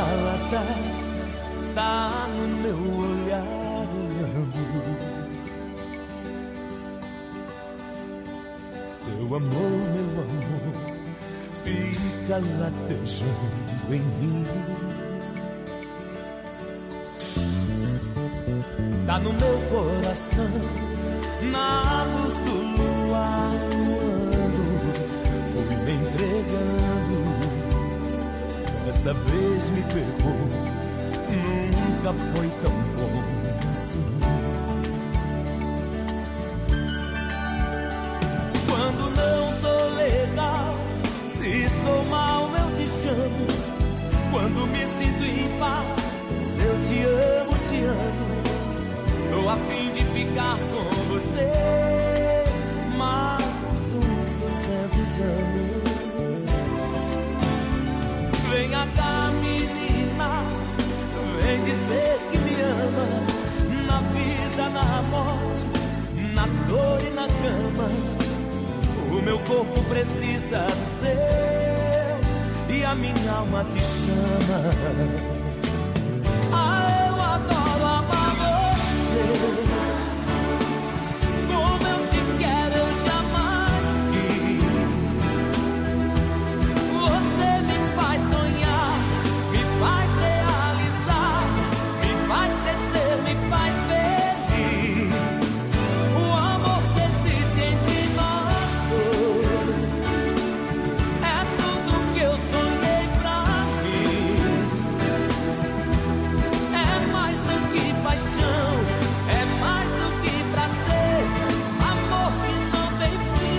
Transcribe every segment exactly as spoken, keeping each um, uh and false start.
balada tá no meu olhar olhando. Seu amor, meu amor, fica latejando em mim. Tá no meu coração, na luz do luar, fui me entregando. Dessa vez me pegou, nunca foi tão bom assim. Quando não tô legal, se estou mal eu te chamo. Quando me sinto em paz, eu te amo, te amo. Tô a fim de ficar com você mais uns duzentos anos. Venha cá, menina, vem dizer que me ama. Na vida, na morte, na dor e na cama. O meu corpo precisa do seu e a minha alma te chama. Ah, eu adoro amar você. Como eu te quero, eu jamais quis. Você me faz sonhar, me faz realizar, me faz crescer, me faz feliz. O amor que existe entre nós dois é tudo que eu sonhei pra mim. É mais do que paixão, é mais do que prazer, amor que não tem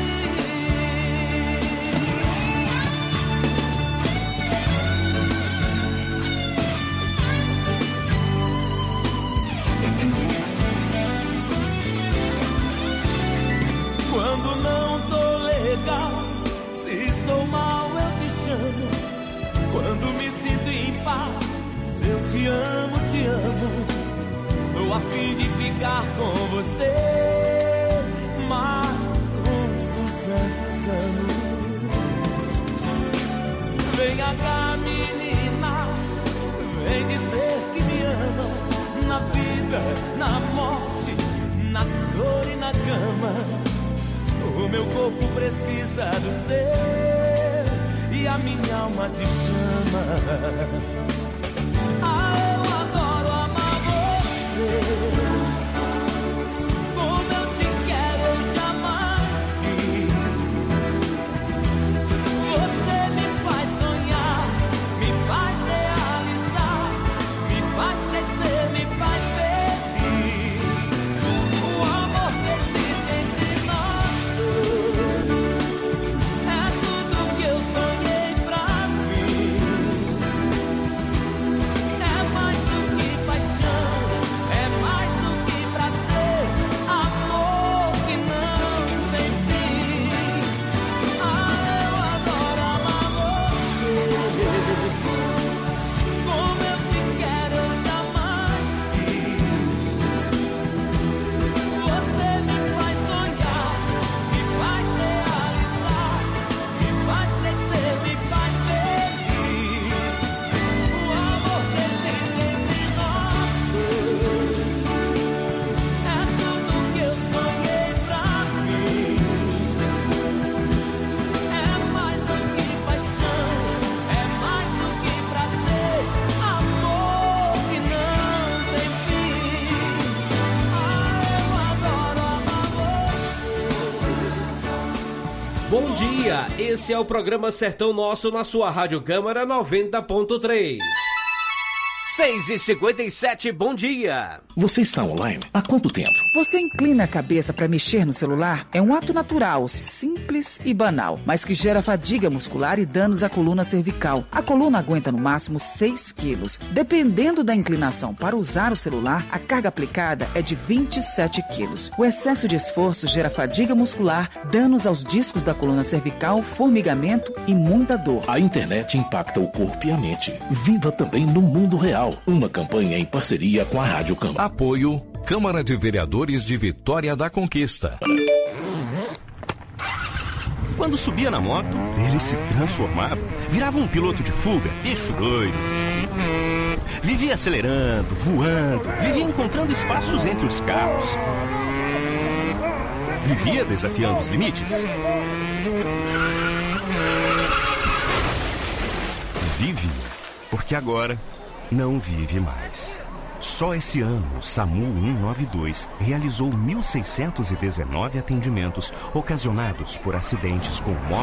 fim. Quando não tô legal, se estou mal eu te chamo. Quando me sinto em paz, eu te amo, te amo. Tô a fim de ficar com você mais uns duzentos anos. Venha cá, menina, vem dizer que me ama. Na vida, na morte, na dor e na cama. O meu corpo precisa do seu e a minha alma te chama. Ah, eu adoro amar você. Como eu te quero, eu jamais quis. Você me faz sonhar, me faz realizar, me faz crescer, me faz feliz. O amor que existe entre nós dois é tudo que eu sonhei pra mim. É mais do que paixão, é mais do que prazer, amor que não tem fim. Ah, eu adoro amar você. Como eu te quero, eu jamais quis. Você me faz sonhar, me faz realizar, me faz crescer, me faz feliz. O amor que existe entre nós dois é tudo que eu sonhei pra mim. É mais do que paixão, é mais do que prazer, amor que não tem fim. Ah, eu adoro amar você. Bom dia, esse é o programa Sertão Nosso na sua Rádio Câmara noventa ponto três. seis e cinquenta e sete, bom dia. Você está online há quanto tempo? Você inclina a cabeça para mexer no celular? É um ato natural, simples e banal, mas que gera fadiga muscular e danos à coluna cervical. A coluna aguenta no máximo seis quilos. Dependendo da inclinação para usar o celular, a carga aplicada é de vinte e sete quilos. O excesso de esforço gera fadiga muscular, danos aos discos da coluna cervical, formigamento e muita dor. A internet impacta o corpo e a mente. Viva também no mundo real. Uma campanha em parceria com a Rádio Câmara. Apoio Câmara de Vereadores de Vitória da Conquista. Quando subia na moto, ele se transformava, virava um piloto de fuga, bicho doido. Vivia acelerando, voando, vivia encontrando espaços entre os carros. Vivia desafiando os limites. Vive, porque agora não vive mais. Só esse ano, o SAMU cento e noventa e dois realizou mil seiscentos e dezenove atendimentos ocasionados por acidentes com motos